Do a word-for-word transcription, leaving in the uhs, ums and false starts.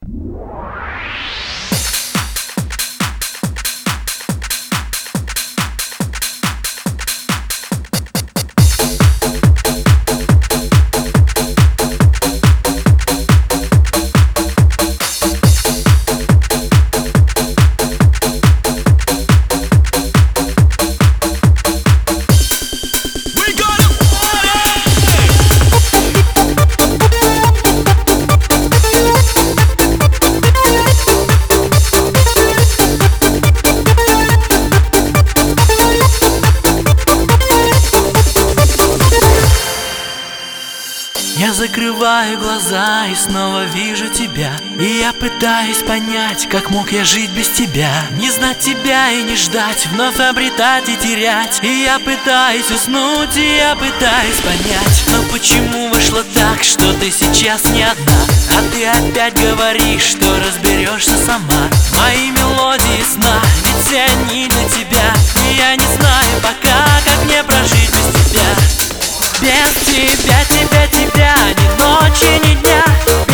Я закрываю глаза и снова вижу тебя, и я пытаюсь понять, как мог я жить без тебя. Не знать тебя и не ждать, вновь обретать и терять. И я пытаюсь уснуть, и я пытаюсь понять, но почему вышло так, что ты сейчас не одна, а ты опять говоришь, что разберешься сама. Мои мелодии сна, ведь все они для тебя, и я не знаю пока, как мне прожить без тебя. Без тебя, тебя, тебя, ни ночи, ни дня.